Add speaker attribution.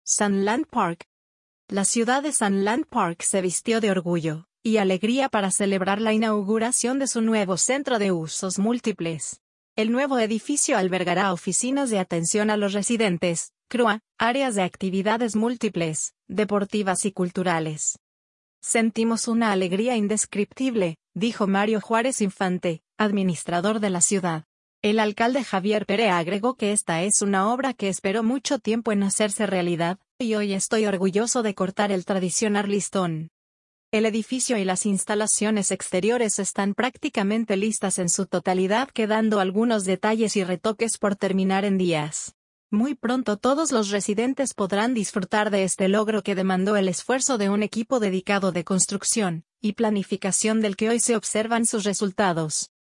Speaker 1: Sunland Park. La ciudad de Sunland Park se vistió de orgullo y alegría para celebrar la inauguración de su nuevo centro de usos múltiples. El nuevo edificio albergará oficinas de atención a los residentes, CRUA, áreas de actividades múltiples, deportivas y culturales. Sentimos una alegría indescriptible, dijo Mario Juárez Infante, administrador de la ciudad. El alcalde Javier Perea agregó que esta es una obra que esperó mucho tiempo en hacerse realidad, y hoy estoy orgulloso de cortar el tradicional listón. El edificio y las instalaciones exteriores están prácticamente listas en su totalidad, quedando algunos detalles y retoques por terminar en días. Muy pronto todos los residentes podrán disfrutar de este logro que demandó el esfuerzo de un equipo dedicado de construcción y planificación del que hoy se observan sus resultados.